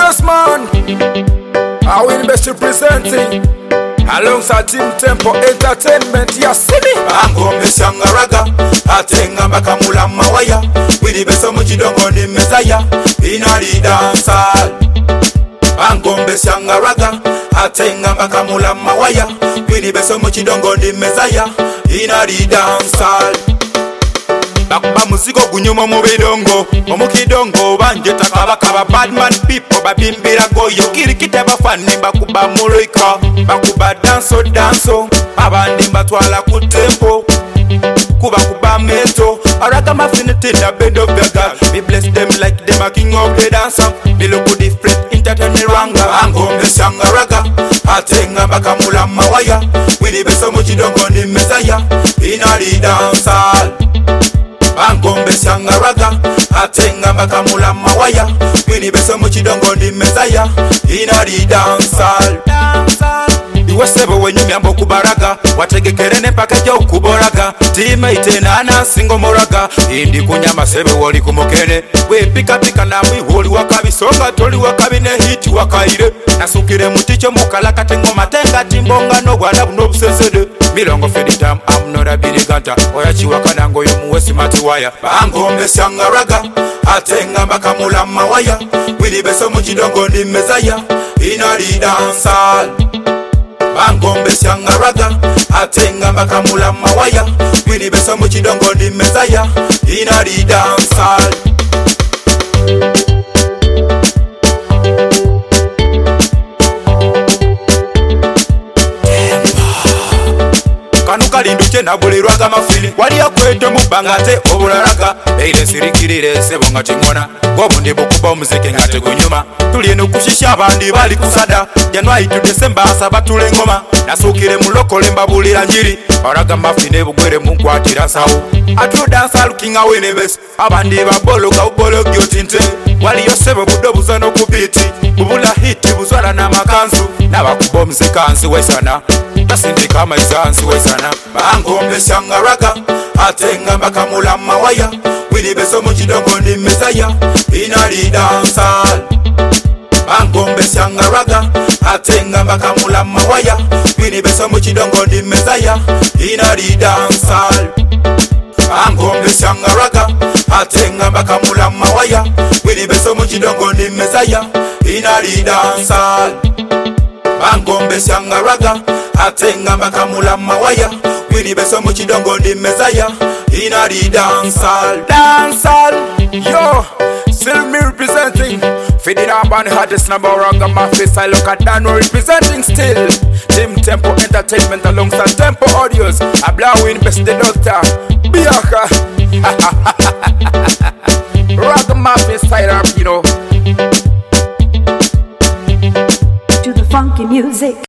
Yes man, I will best representing alongside Team Tempo Entertainment. Ya sini Angombe Shangaraga atenga makamula mawaya wili beso mchidongo ni mezaya inali dansa. Angombe Shangaraga atenga makamula mawaya wili beso mchidongo ni mezaya inali dansa. Bakuba musiko gunyuma mu bidongo omukidongo banje takabakaba badman people babimbira goyo kirikita bafani bakuba muloika bakuba danso abandi batwala ku tempo kuba kuba meto araga mafinity na bend of the god. We bless them like them a king of the dancer. Me look good different entertainment ranga. Angombe Shangaraga atenga bakamula mawaya wili beso mukidongo ni mezaya inali dansa. Angombe Shangaraga atenga makamula mawaya wini beso mchidongo ni mezaya inali dancehall. Iwe sebo wenye miambo kubaraga wategekerene mpaka jo kuboraga teammate nana singo moraga indi kunyama sebe woli kumokene we pika na mwiholi wakabisonga toli wakabine hiti wakaire nasukire muticho mukalaka tengoma tenga timbonga no gwada buno busesede milongo feditam amnora biniganta oyachi wakanango yo muwesi matiwaya. Angombe Shangaraga atenga makamula mawaya wili beso mchidongo ni mezaya inali dancehall. Angombe Shangaraga atenga makamula mawaya wili beso mchidongo ni mezaya inali dancehall. Kalinduche na bulirwaga mafili wali yakwete mubangate obularaga eile sirikirire sebo nga tingona gobundi bukuba omuzike nga tegunyuma tuliye nokushisha abandi bali kusada January to December asaba tule ngoma nasukire mulokole mbabulira njiri baraga mafine bugwere munkwatira sawo atu dansa looking away nebes abandi babologa ubolo gyotinte wali yosebo budobuza no kubiti bubula hiti buzwala na makanzu nabakuba omuzike ansi wesana kasindika amaisansi wesana. Angombe Shangaraga atenga makamula mawaya wili beso mchidongo ni mezaya inali dancehall. Angombe Shangaraga atenga makamula mawaya wili beso mchidongo ni mezaya inali dancehall. Angombe Shangaraga atenga makamula mawaya wili beso mchidongo ni mezaya inali dancehall. Angombe Shangaraga atenga makamula mawaya wili beso mchidongo ni mezaya inali dancehall. Yo, still me representing Feeding up on the hottest number raga mafis. I look at Dan representing still Team Tempo Entertainment alongside Tempo Audios. I blow in best the doctor Biaka Raga mafis style up, you know. To the funky music.